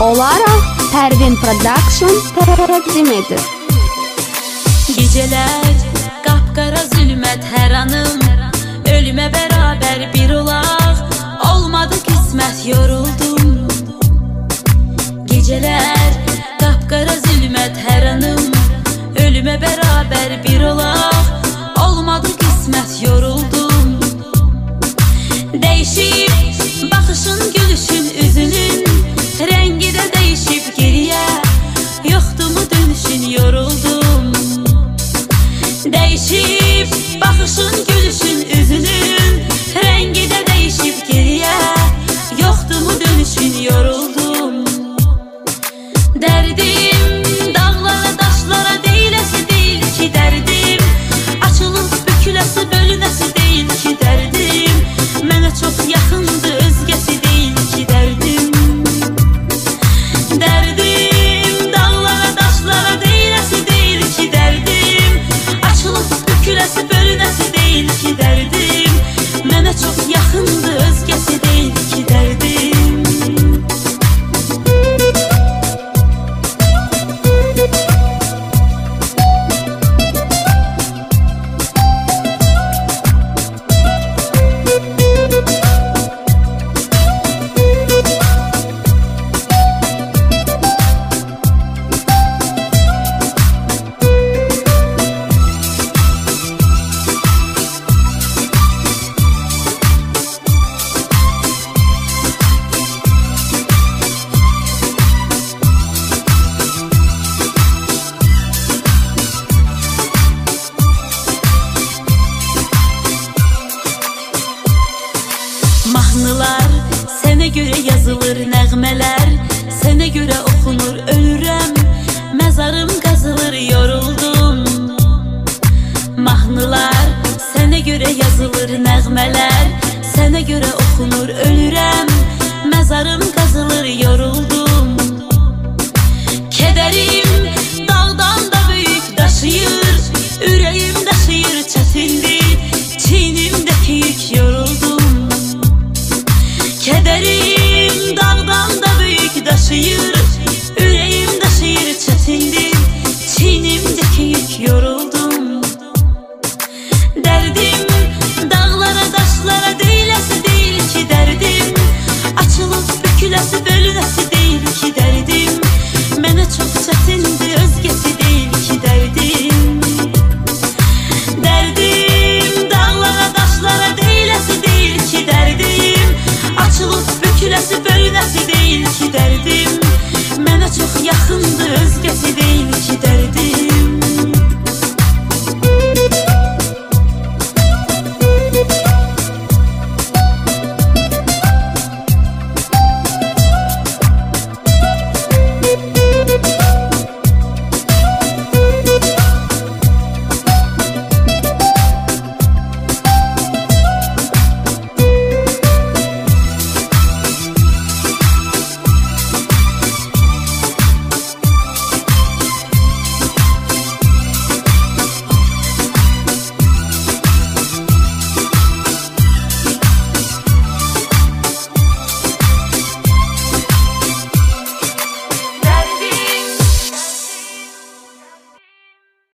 olaraq Pərvin Production təqdim edir. Gecələr qapqara zülmət hər anım, ölümə bərabər bir olaq, olmadı qismət yoruldum. Gecələr qapqara zülmət hər anım, ölümə bərabər bir olaq, olmadı qismət yoruldum. Dəyişib baxışın, gülüşün, üzünün rəngi də dəyişib geriyə, yoxdur mu dönüşün, yoruldum. Dəyişib baxışın, gülüşün, üzünün rəngi də dəyişib geriyə, yoxdur mu dönüşün, yoruldum. Dərdim dağlara, daşlara deyiləsi deyil ki dərdim, açılıb büküləsi, bölünəsi deyil ki dərdim, mənə çox yaxındır, özgəsi deyil ki dərdim. Dərdim dağlara, daşlara deyiləsi deyil ki dərdim, açılıb büküləsi, bölünəsi deyil ki dərdim, mənə çox yaxındır, özgəsi deyil ki dərdim. Mahnılar sənə görə yazılır, nəğmələr sənə görə oxunur, ölürəm, məzarım qazılır, yoruldum. Mahnılar sənə görə yazılır, nəğmələr sənə görə oxunur, ölürəm, məzarım qazılır, yoruldum. Kədərim dağdan da böyük daşıyır,